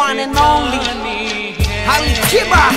one and only Ali Kiba.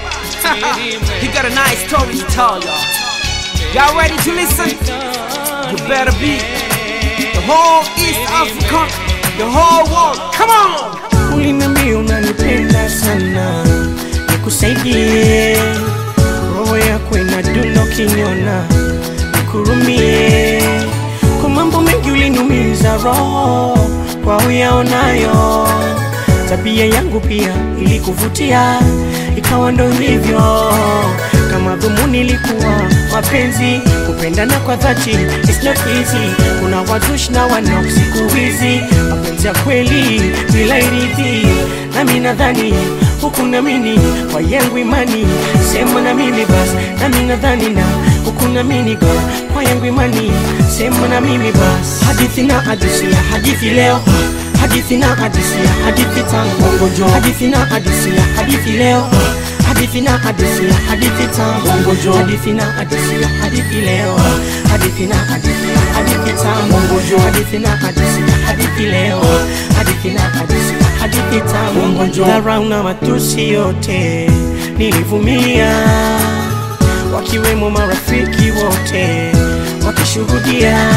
He got a nice story to tell y'all. Y'all ready to listen? You better be. The whole East Africa, the whole world, come on! Uliniambia unanipenda sana, nikusaidie. Roho yako inadunda ukiniona, nikurumie. Kwa mambo mengi uliniumiza roho, kwa uyaonayo. Tabia yangu pia ilikuvutia, ikawa ndo hivyo. Kama dhumuni ilikuwa mapenzi, kupendana kwa dhati, it's not easy. Kuna watush na wanao siku hizi, mapenzi ya kweli bila irithi. Nami nadhani hukunamini kwa yangu imani, sema na mimi bas. Nami nadhani na hukunamini kwa yangu imani, sema na mimi bas. Hadithi na hadithi ya hadithi leo, hadithi na hadithi ya hadithi tangu. Hadithi na hadithi ya hadithi leo, hadithi na hadithi ya hadithi tangu. Hadithi na hadithi ya hadithi leo, hadithi na hadithi ya hadithi tangu. Hadithi na hadithi ya hadithi leo, hadithi na hadithi ya hadithi tangu. Dharau na matusi yote nilivumilia, wakiwemo marafiki wote wakishuhudia.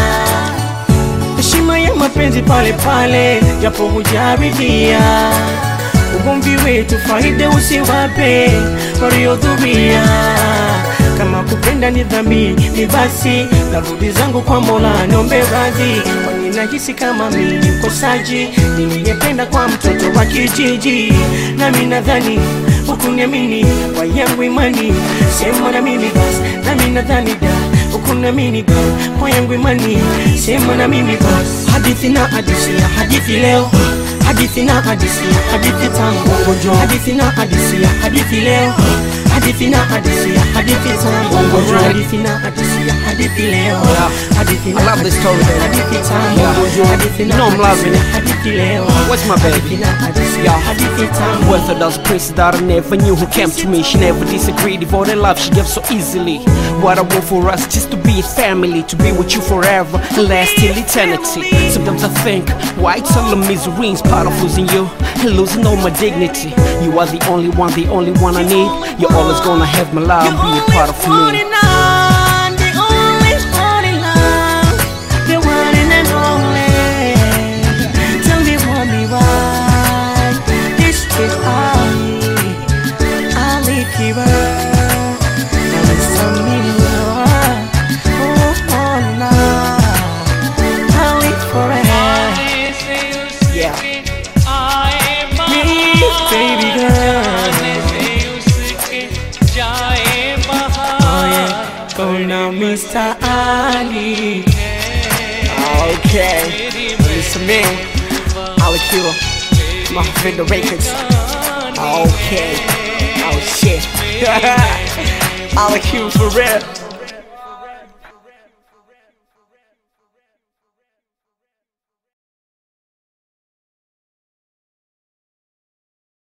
Heshima ya mapenzi pale pale, japo hujaridhia. Ugomvi wetu faida usiwape waliodhumia. Kama kupenda ni dhambi, ni basi narudi zangu kwa Mola niombe radhi. Kwani nahisi kama mimi mkosaji, niliyependa kwa mtoto wa kijiji. Nami nadhani hukuniamini kwa yangu imani, sema na mimi basi. Nami nadhani hukunamini kwa yangu imani, sema na mimi basi. Hadithi na hadithi ya hadithi leo, hadithi na hadithi ya hadithi tangu. Hadithi na hadithi ya hadithi leo, hadithi na hadithi ya hadithi tangu. Hadithi na hadithi ya hadithi leo, hadithi na hadithi ya hadithi tangu. Hadithi na hadithi ya hadithi leo. What's my baby? Worth of those princes that I never knew, who came to me. She never disagreed, devoted love she gave so easily. What I want for us, just to be a family, to be with you forever and last till eternity. Sometimes I think, why it's all the misery is part of losing you and losing all my dignity. You are the only one I need. You're always gonna have my love, be a part of me. Now Mr. Ali. Okay, listen me, Ali Kiba, my vendor records. Okay, oh shit, Ali Kiba for real.